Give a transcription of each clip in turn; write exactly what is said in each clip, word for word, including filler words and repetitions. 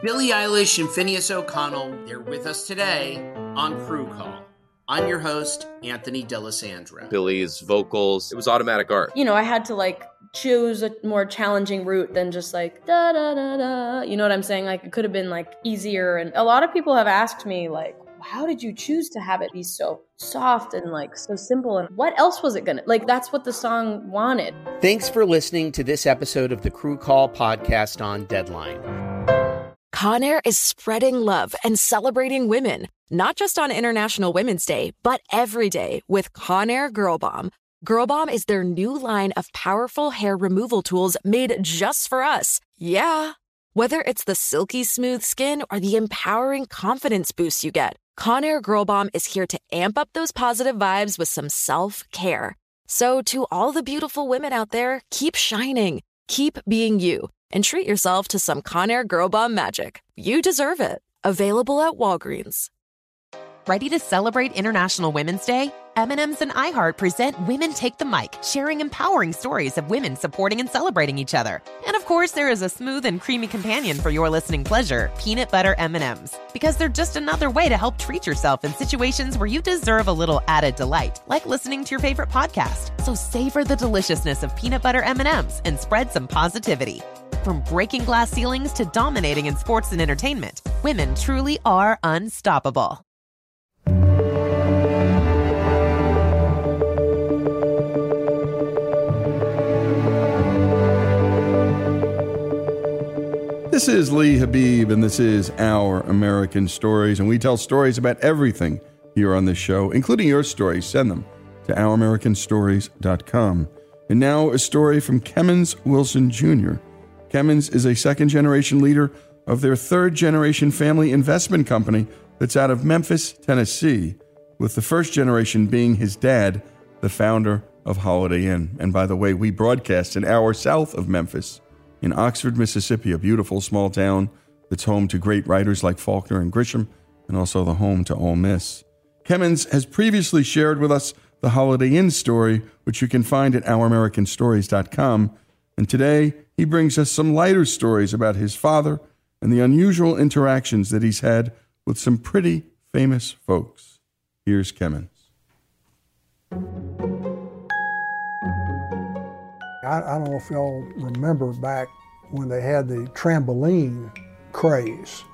Billie Eilish and Phineas O'Connell, they're with us today on Crew Call. I'm your host, Anthony D'Alessandro. Billie's vocals, it was automatic art. You know, I had to like choose a more challenging route than just like da da da da. You know what I'm saying? Like it could have been like easier. And a lot of people have asked me like, how did you choose to have it be so soft and like so simple? And what else was it gonna, like that's what the song wanted. Thanks for listening to this episode of the Crew Call podcast on Deadline. Conair is spreading love and celebrating women, not just on International Women's Day, but every day with Conair Girl Bomb. Girl Bomb is their new line of powerful hair removal tools made just for us. Yeah. Whether it's the silky smooth skin or the empowering confidence boost you get, Conair Girl Bomb is here to amp up those positive vibes with some self-care. So to all the beautiful women out there, keep shining, keep being you, and treat yourself to some Conair Girl Bomb magic. You deserve it. Available at Walgreens. Ready to celebrate International Women's Day? M and M's and iHeart present Women Take the Mic, sharing empowering stories of women supporting and celebrating each other. And of course, there is a smooth and creamy companion for your listening pleasure, peanut butter M and M's. Because they're just another way to help treat yourself in situations where you deserve a little added delight, like listening to your favorite podcast. So savor the deliciousness of peanut butter M and M's and spread some positivity. From breaking glass ceilings to dominating in sports and entertainment, women truly are unstoppable. This is Lee Habib, and this is Our American Stories, and we tell stories about everything here on this show, including your stories. Send them to our american stories dot com. And now a story from Kemmons Wilson Junior Kemmons is a second-generation leader of their third-generation family investment company that's out of Memphis, Tennessee, with the first generation being his dad, the founder of Holiday Inn. And by the way, we broadcast an hour south of Memphis in Oxford, Mississippi, a beautiful small town that's home to great writers like Faulkner and Grisham, and also the home to Ole Miss. Kemmons has previously shared with us the Holiday Inn story, which you can find at our american stories dot com. And today, he brings us some lighter stories about his father and the unusual interactions that he's had with some pretty famous folks. Here's Kemmons. I, I don't know if y'all remember back when they had the trampoline craze.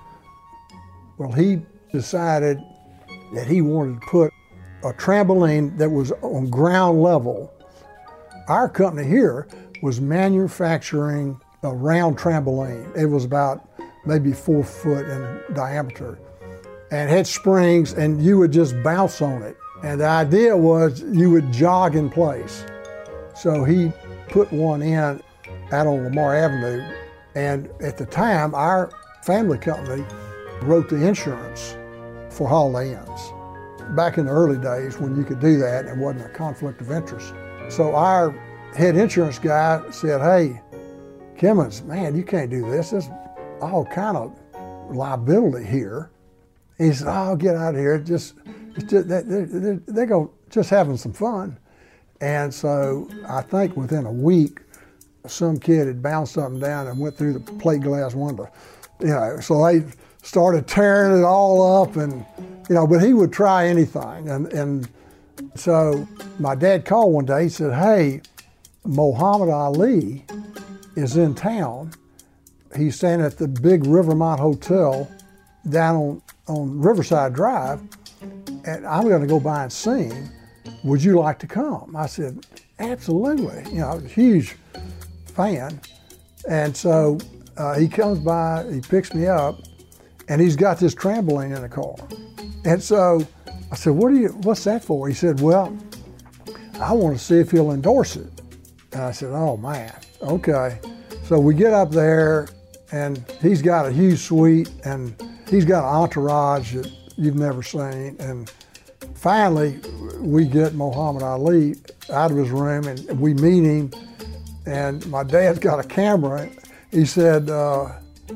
Well, he decided that he wanted to put a trampoline that was on ground level. Our company here was manufacturing a round trampoline. It was about maybe four foot in diameter and had springs, and you would just bounce on it. And the idea was you would jog in place. So he put one in out on Lamar Avenue, and at the time, our family company wrote the insurance for Holiday Inns. Back in the early days when you could do that, it wasn't a conflict of interest. So our head insurance guy said, "Hey, Kemmons, man, you can't do this. There's all kind of liability here." He said, "Oh, get out of here. Just, it's just they're, they're, they're going just having some fun." And so I think within a week, some kid had bounced something down and went through the plate glass window. You know, so they started tearing it all up, and you know, but he would try anything. And and so my dad called one day. He said, "Hey, Muhammad Ali is in town. He's staying at the big Rivermont Hotel down on, on Riverside Drive, and I'm going to go by and see him. Would you like to come?" I said, "Absolutely." You know, I was a huge fan. And so uh, he comes by, he picks me up, and he's got this trampoline in the car. And so I said, "What are you, what's that for?" He said, "Well, I want to see if he'll endorse it." And I said, "Oh man, okay." So we get up there, and he's got a huge suite, and he's got an entourage that you've never seen. And finally, we get Muhammad Ali out of his room, and we meet him. And my dad's got a camera. He said, uh,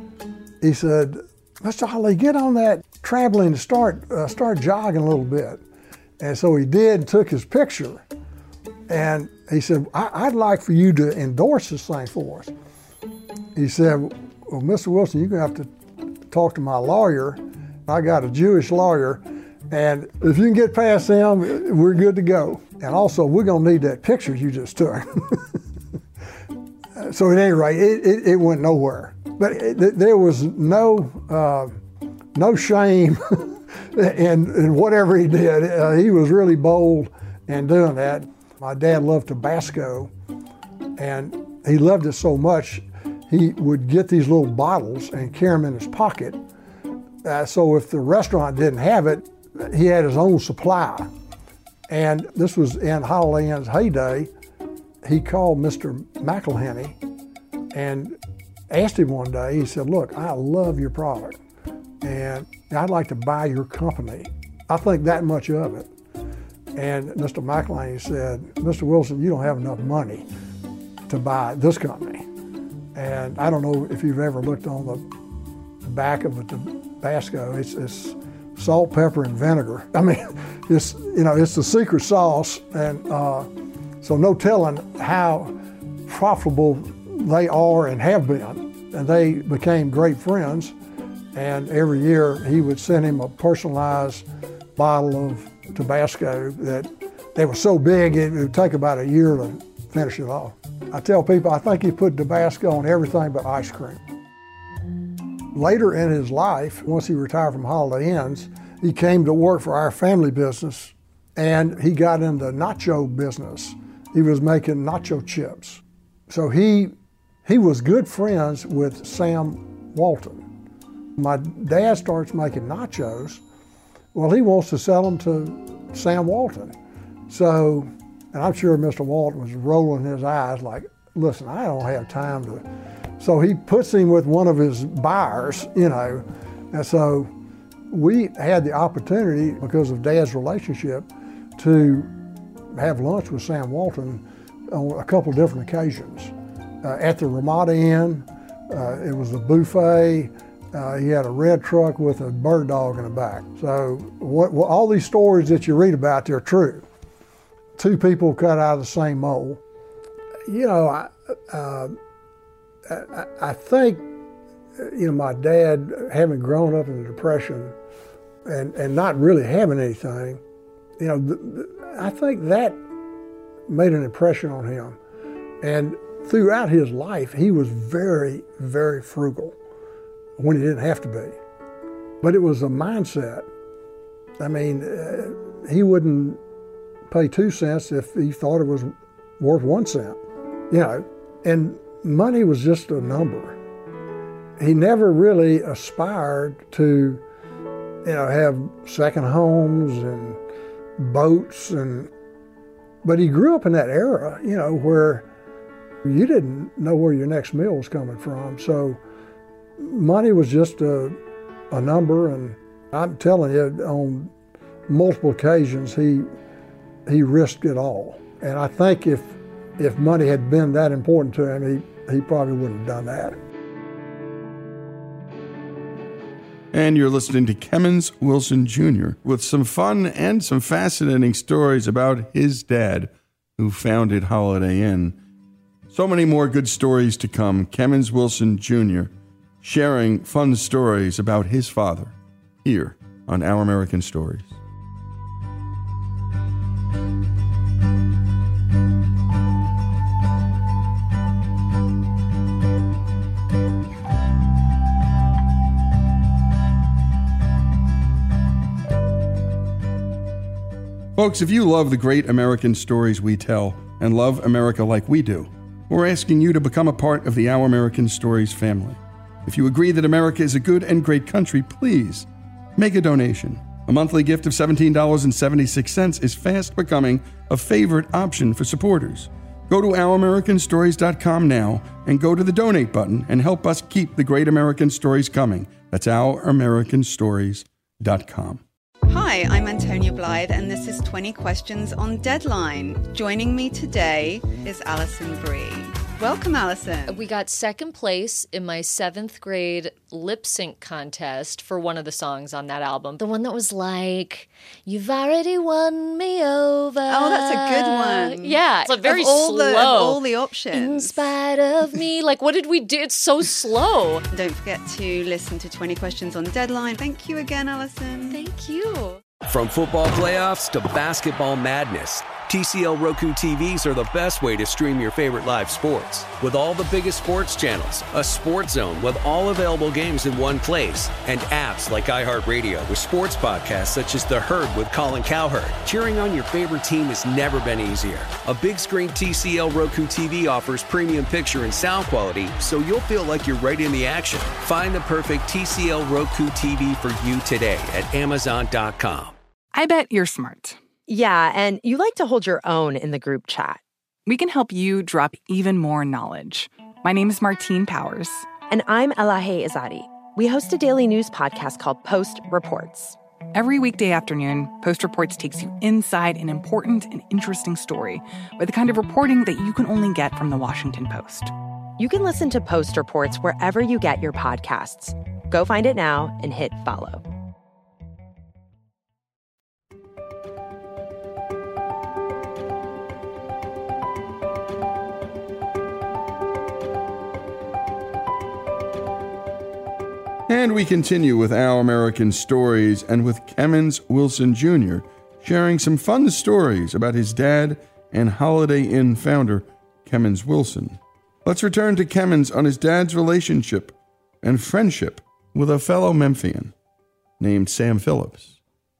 he said, "Mister Ali, get on that trampoline and start uh, start jogging a little bit." And so he did, and took his picture. And he said, I- "I'd like for you to endorse this thing for us." He said, "Well, Mister Wilson, you're gonna have to talk to my lawyer. I got a Jewish lawyer, and if you can get past them, we're good to go. And also, we're going to need that picture you just took. So at any rate, it, it, it went nowhere. But it, there was no uh, no shame in, in whatever he did. Uh, he was really bold in doing that. My dad loved Tabasco, and he loved it so much, he would get these little bottles and carry them in his pocket. Uh, so if the restaurant didn't have it, he had his own supply. And this was in Holiday Inn's heyday. He called Mister McElhenney and asked him one day, he said, look, I love your product, and I'd like to buy your company. I think that much of it. And Mister McElhenney said, Mister Wilson, you don't have enough money to buy this company. And I don't know if you've ever looked on the back of a Tabasco. It's, it's salt, pepper, and vinegar. I mean, it's, you know, it's the secret sauce, and uh, so no telling how profitable they are and have been. And they became great friends, and every year he would send him a personalized bottle of Tabasco that they were so big it would take about a year to finish it off. I tell people I think he put Tabasco on everything but ice cream. Later in his life, once he retired from Holiday Inns, he came to work for our family business, and he got into nacho business. He was making nacho chips. So he he was good friends with Sam Walton. My dad starts making nachos. Well, he wants to sell them to Sam Walton. So, and I'm sure Mister Walton was rolling his eyes like, listen, I don't have time to. So he puts him with one of his buyers, you know. And so we had the opportunity, because of Dad's relationship, to have lunch with Sam Walton on a couple of different occasions. Uh, at the Ramada Inn, uh, it was a buffet. Uh, he had a red truck with a bird dog in the back. So what, what, all these stories that you read about, they're true. Two people cut out of the same mold. You know, I, uh, I, I think, you know, my dad, having grown up in the Depression and, and not really having anything, you know, th- th- I think that made an impression on him. And throughout his life, he was very, very frugal when he didn't have to be. But it was a mindset. I mean, uh, he wouldn't pay two cents if he thought it was worth one cent, you know, and money was just a number. He never really aspired to, you know, have second homes and boats, and but he grew up in that era, you know, where you didn't know where your next meal was coming from. So money was just a, a number, and I'm telling you, on multiple occasions, he he risked it all. And I think if if money had been that important to him, he, he probably wouldn't have done that. And you're listening to Kemmons Wilson Junior with some fun and some fascinating stories about his dad, who founded Holiday Inn. So many more good stories to come. Kemmons Wilson Junior sharing fun stories about his father here on Our American Stories. Folks, if you love the great American stories we tell and love America like we do, we're asking you to become a part of the Our American Stories family. If you agree that America is a good and great country, please make a donation. A monthly gift of seventeen dollars and seventy-six cents is fast becoming a favorite option for supporters. Go to our american stories dot com now and go to the donate button and help us keep the great American stories coming. That's our american stories dot com. Hi, I'm Antonia Blythe, and this is twenty Questions on Deadline. Joining me today is Alison Brie. Welcome, Alison. We got second place in my seventh grade lip sync contest for one of the songs on that album. The one that was like, "You've already won me over." Oh, that's a good one. Yeah. It's a very of all slow. The, of all the options. In spite of me. Like, what did we do? It's so slow. Don't forget to listen to twenty questions on Deadline. Thank you again, Alison. Thank you. From football playoffs to basketball madness, T C L Roku T Vs are the best way to stream your favorite live sports. With all the biggest sports channels, a sports zone with all available games in one place, and apps like iHeartRadio with sports podcasts such as The Herd with Colin Cowherd. Cheering on your favorite team has never been easier. A big screen T C L Roku T V offers premium picture and sound quality, so you'll feel like you're right in the action. Find the perfect T C L Roku T V for you today at amazon dot com. I bet you're smart. Yeah, and you like to hold your own in the group chat. We can help you drop even more knowledge. My name is Martine Powers. And I'm Elahe Izadi. We host a daily news podcast called Post Reports. Every weekday afternoon, Post Reports takes you inside an important and interesting story with the kind of reporting that you can only get from the Washington Post. You can listen to Post Reports wherever you get your podcasts. Go find it now and hit follow. And we continue with Our American Stories and with Kemmons Wilson Junior sharing some fun stories about his dad and Holiday Inn founder, Kemmons Wilson. Let's return to Kemmons on his dad's relationship and friendship with a fellow Memphian named Sam Phillips.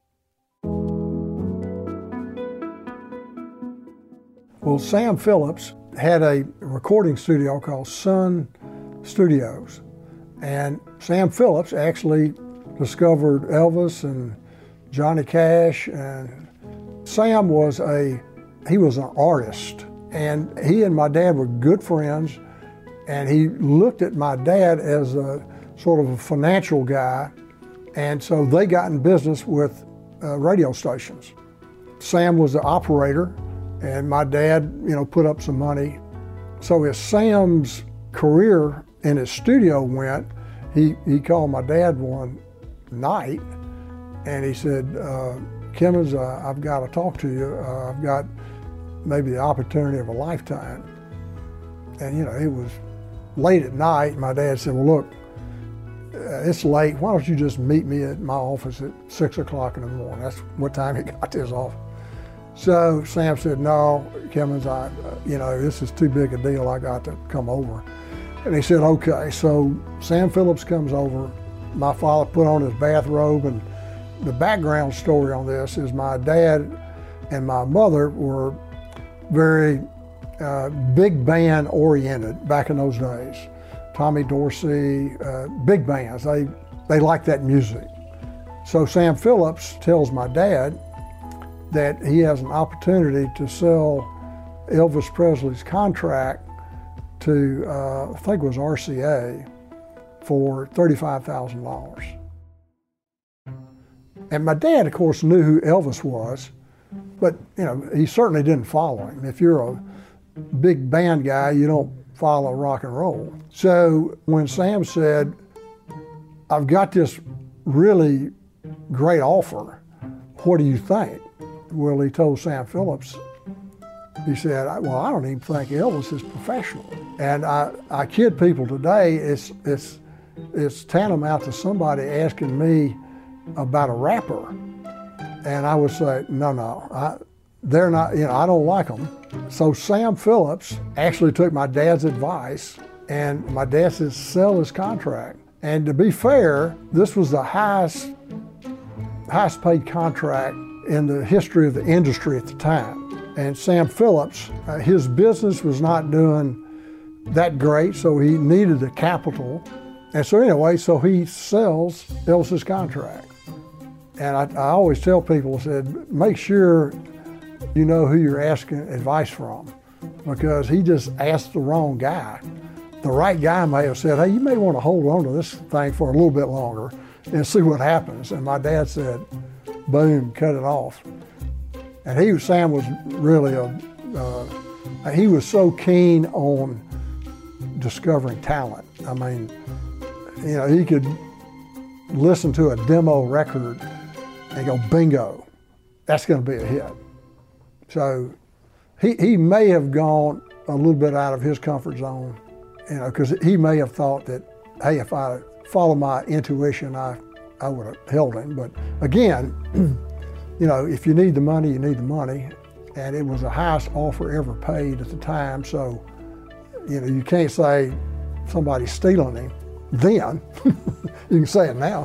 Well, Sam Phillips had a recording studio called Sun Studios. And Sam Phillips actually discovered Elvis and Johnny Cash. And Sam was a, he was an artist. And he and my dad were good friends. And he looked at my dad as a sort of a financial guy. And so they got in business with uh, radio stations. Sam was the operator, and my dad, you know, put up some money. So as Sam's career in his studio went, he, he called my dad one night and he said, uh, Kemmons, uh, I've got to talk to you. Uh, I've got maybe the opportunity of a lifetime. And you know, it was late at night. My dad said, well, look, uh, it's late. Why don't you just meet me at my office at six o'clock in the morning? That's what time he got to his office. So Sam said, no, Kemmons, I, you know, this is too big a deal. I got to come over. And he said, okay. So Sam Phillips comes over. My father put on his bathrobe, and the background story on this is my dad and my mother were very uh, big band oriented back in those days. Tommy Dorsey, uh, big bands, they, they liked that music. So Sam Phillips tells my dad that he has an opportunity to sell Elvis Presley's contract to, uh, I think it was R C A, for thirty-five thousand dollars. And my dad, of course, knew who Elvis was, but you know, he certainly didn't follow him. If you're a big band guy, you don't follow rock and roll. So when Sam said, I've got this really great offer, what do you think? Well, he told Sam Phillips, he said, well, I don't even think Elvis is professional. And I, I kid people today, it's, it's, it's tantamount to somebody asking me about a rapper. And I would say, no, no, I, they're not, you know, I don't like them. So Sam Phillips actually took my dad's advice, and my dad said, sell his contract. And to be fair, this was the highest, highest paid contract in the history of the industry at the time. And Sam Phillips, uh, his business was not doing that great, so he needed the capital. And so anyway, so he sells Elvis's contract. And I, I always tell people, I said, make sure you know who you're asking advice from, because he just asked the wrong guy. The right guy may have said, hey, you may want to hold on to this thing for a little bit longer and see what happens. And my dad said, boom, cut it off. And he, Sam was really a, uh, he was so keen on discovering talent. I mean, you know, he could listen to a demo record and go, bingo, that's going to be a hit. So he, he may have gone a little bit out of his comfort zone, you know, because he may have thought that, hey, if I follow my intuition, I, I would have held him. But again, you know, if you need the money, you need the money. And it was the highest offer ever paid at the time. So, you know, you can't say somebody's stealing him then. You can say it now.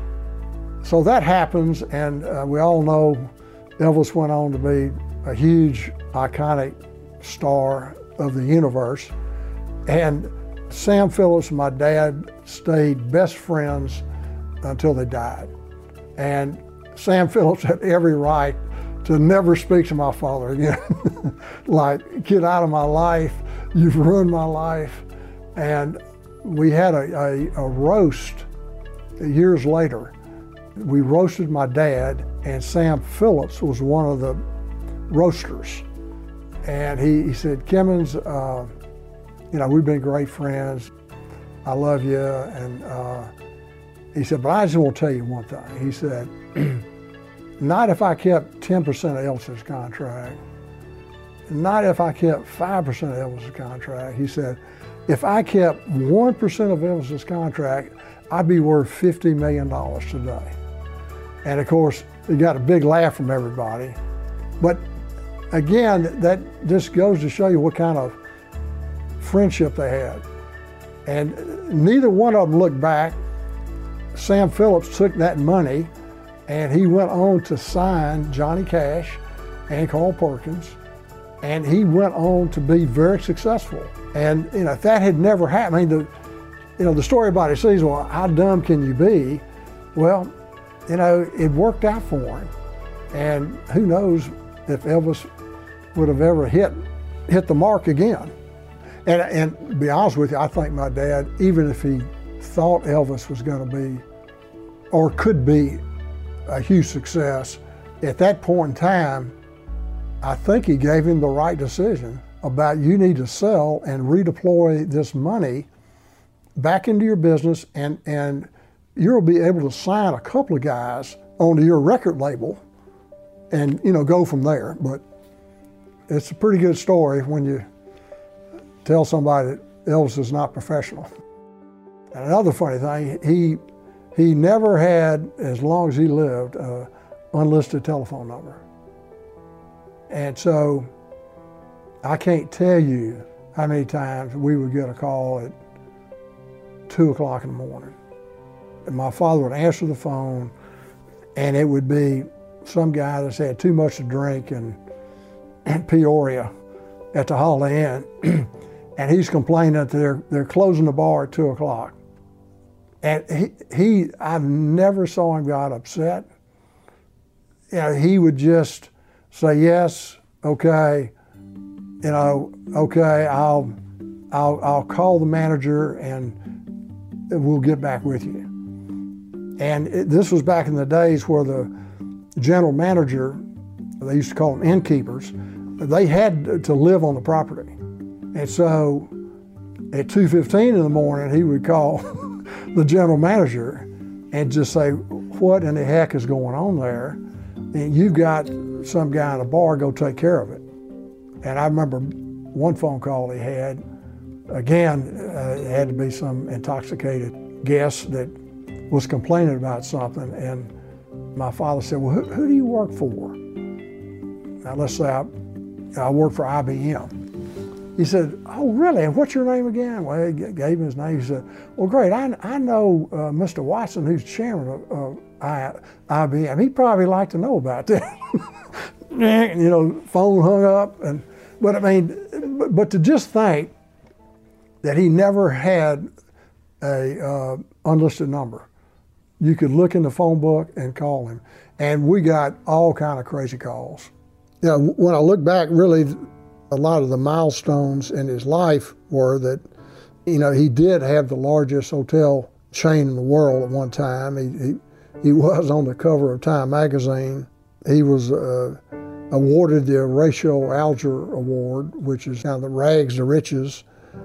So that happens, and uh, we all know Elvis went on to be a huge, iconic star of the universe. And Sam Phillips and my dad stayed best friends until they died. And Sam Phillips had every right to never speak to my father again. Like, get out of my life, you've ruined my life. And we had a, a, a roast years later. We roasted my dad, and Sam Phillips was one of the roasters. And he, he said, Kimmons, uh, you know, we've been great friends. I love you. And uh, he said, but I just want to tell you one thing. He said, not if I kept ten percent of Elvis's contract, not if I kept five percent of Elvis's contract. He said, if I kept one percent of Elvis's contract, I'd be worth fifty million dollars today. And of course, he got a big laugh from everybody. But again, that just goes to show you what kind of friendship they had. And neither one of them looked back. Sam Phillips took that money and he went on to sign Johnny Cash and Carl Perkins, and he went on to be very successful. And you know, if that had never happened, I mean, the, you know, the story about it says, well, how dumb can you be? Well, you know, it worked out for him. And who knows if Elvis would have ever hit hit the mark again. And, and to be honest with you, I think my dad, even if he thought Elvis was going to be, or could be, a huge success, at that point in time, I think he gave him the right decision about you need to sell and redeploy this money back into your business, and, and you'll be able to sign a couple of guys onto your record label and, you know, go from there. But it's a pretty good story when you tell somebody that Elvis is not professional. And another funny thing, he he never had, as long as he lived, an unlisted telephone number. And so I can't tell you how many times we would get a call at two o'clock in the morning. And my father would answer the phone, and it would be some guy that's had too much to drink in, in Peoria at the Holiday Inn. And he's complaining that they're, they're closing the bar at two o'clock. And he, he, I never saw him get upset. You know, he would just say, yes, okay, you know, okay, I'll, I'll, I'll call the manager and we'll get back with you. And it, this was back in the days where the general manager, they used to call them innkeepers, they had to live on the property. And so at two fifteen in the morning, he would call the general manager and just say, what in the heck is going on there? And you got some guy in a bar, go take care of it. And I remember one phone call he had, again, uh, it had to be some intoxicated guest that was complaining about something. And my father said, well, who, who do you work for? Now let's say I, I work for I B M. He said, oh, really? And what's your name again? Well, he gave him his name. He said, well, great. I, I know uh, Mister Watson, who's chairman of, of I, I B M. He'd probably like to know about that. You know, phone hung up. And But I mean, but, but to just think that he never had a uh, unlisted number. You could look in the phone book and call him. And we got all kind of crazy calls. You know, when I look back, really, a lot of the milestones in his life were that, you know, he did have the largest hotel chain in the world at one time. He he, he was on the cover of Time magazine. He was uh, awarded the Horatio Alger Award, which is kind of the rags to riches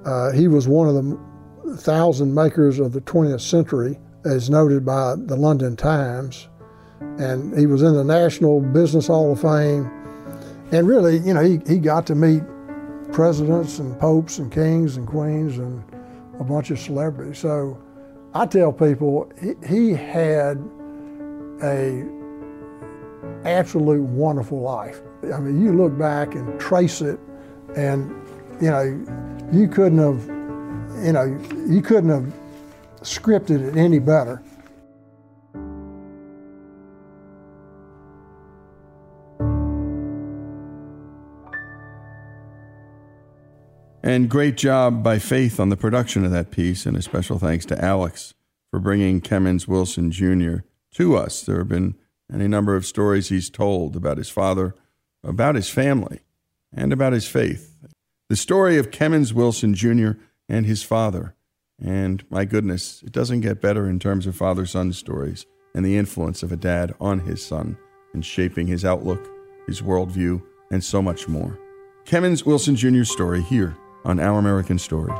Uh, he was one of the thousand makers of the twentieth century, as noted by the London Times. And he was in the National Business Hall of Fame. And really, you know, he, he got to meet presidents and popes and kings and queens and a bunch of celebrities. So I tell people he, he had a absolute wonderful life. I mean, you look back and trace it, and you know, you couldn't have, you know, you couldn't have scripted it any better. And great job by Faith on the production of that piece, and a special thanks to Alex for bringing Kemmons Wilson Junior to us. There have been any number of stories he's told about his father, about his family, and about his faith. The story of Kemmons Wilson Junior and his father. And my goodness, it doesn't get better in terms of father-son stories and the influence of a dad on his son in shaping his outlook, his worldview, and so much more. Kemmons Wilson Junior's story here on Our American Stories.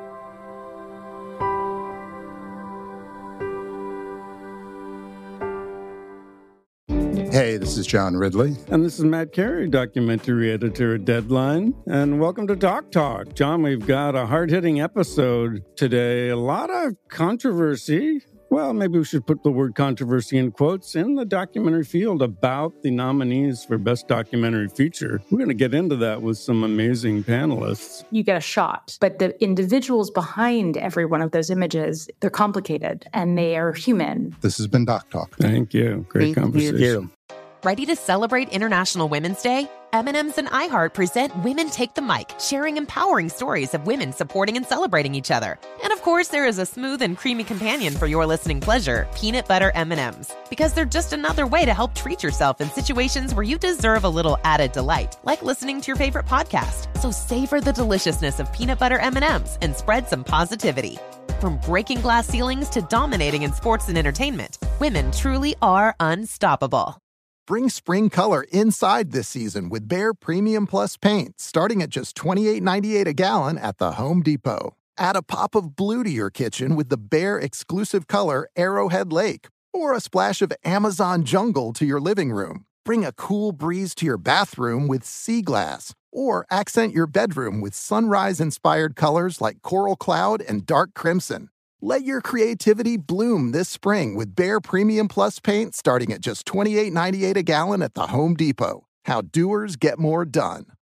Hey, this is John Ridley. And this is Matt Carey, documentary editor at Deadline. And welcome to Doc Talk. John, we've got a hard-hitting episode today. A lot of controversy. Well, maybe we should put the word controversy in quotes in the documentary field about the nominees for Best Documentary Feature. We're going to get into that with some amazing panelists. You get a shot, but the individuals behind every one of those images, they're complicated and they are human. This has been Doc Talk. Thank you. Great Thank conversation. you. Ready to celebrate International Women's Day? M and M's and iHeart present Women Take the Mic, sharing empowering stories of women supporting and celebrating each other. And of course, there is a smooth and creamy companion for your listening pleasure, peanut butter M and M's. Because they're just another way to help treat yourself in situations where you deserve a little added delight, like listening to your favorite podcast. So savor the deliciousness of peanut butter M and M's and spread some positivity. From breaking glass ceilings to dominating in sports and entertainment, women truly are unstoppable. Bring spring color inside this season with Behr Premium Plus paint, starting at just twenty-eight ninety-eight a gallon at the Home Depot. Add a pop of blue to your kitchen with the Behr exclusive color Arrowhead Lake, or a splash of Amazon Jungle to your living room. Bring a cool breeze to your bathroom with Sea Glass, or accent your bedroom with sunrise-inspired colors like Coral Cloud and Dark Crimson. Let your creativity bloom this spring with Behr Premium Plus paint starting at just twenty-eight ninety-eight a gallon at the Home Depot. How doers get more done.